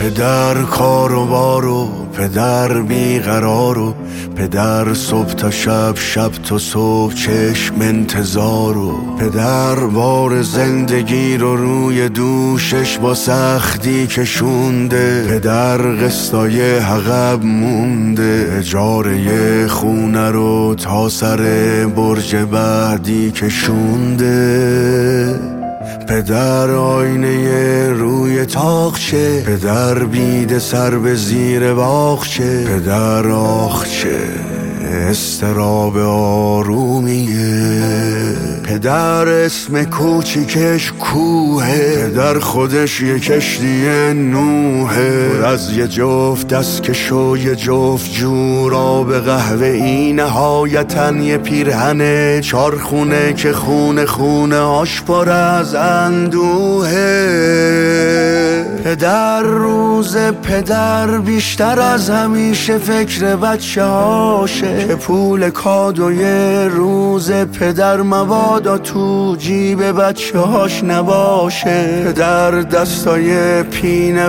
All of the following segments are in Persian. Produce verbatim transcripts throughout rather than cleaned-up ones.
پدر کار و بار و پدر بیقرار و پدر صبح تا شب، شب تا صبح چشم انتظار و پدر بار زندگی رو روی دوشش با سختی کشونده، پدر قسطای عقب مونده، اجاره خونه رو تا سر برج بعدی کشونده. پدر آینه روی تاقچه، پدر بیده سر به زیر باغچه، پدر آخچه استراب آرومیه، پدر اسم کوچیکش کوهه، پدر خودش یه کشتی نوحه، پر از یه جفت دستکش و یه جفت جوراب قهوه ای، نهایتاً یه پیرهن چارخونه که خونه خونه آش پر از اندوهه. پدر روز پدر بیشتر از همیشه فکر بچه هاشه که پول کادوی روز پدر مبادا تو جیب بچه هاش نباشه. پدر دستای پینه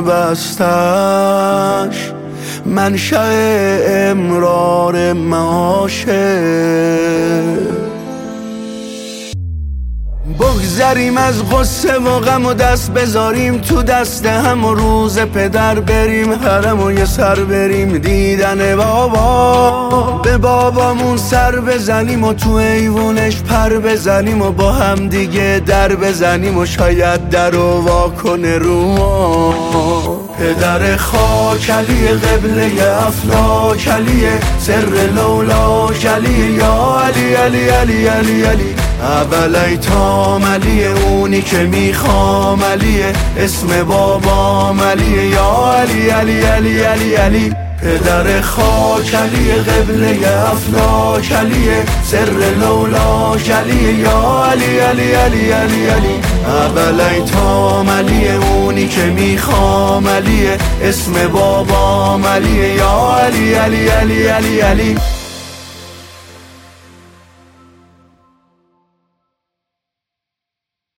بستش منشأ امرار معاشه. بگذریم از غصه و غم و دست بذاریم تو دست هم و روز پدر بریم حرم و یه سر بریم دیدن بابا، به بابامون سر بزنیم و تو ایوونش پر بزنیم و با هم دیگه در بزنیم و شاید در رو واکنه رو ما. پدر خاکلی قبله افلاکلیه، سر لولا کلیه، یا علی علی علی علی علی اول ایتام علیه، اونی که میخوام علیه، اسم بابام علیه، یا علی علی علی علی علی. پدر خاکلی قبله افلاکلیه، سر لولا کلیه، یا علی علی علی علی علی اول ایتام علیه، اونی که میخوام علیه، اسم بابام علیه، یا علی علی علی علی علی.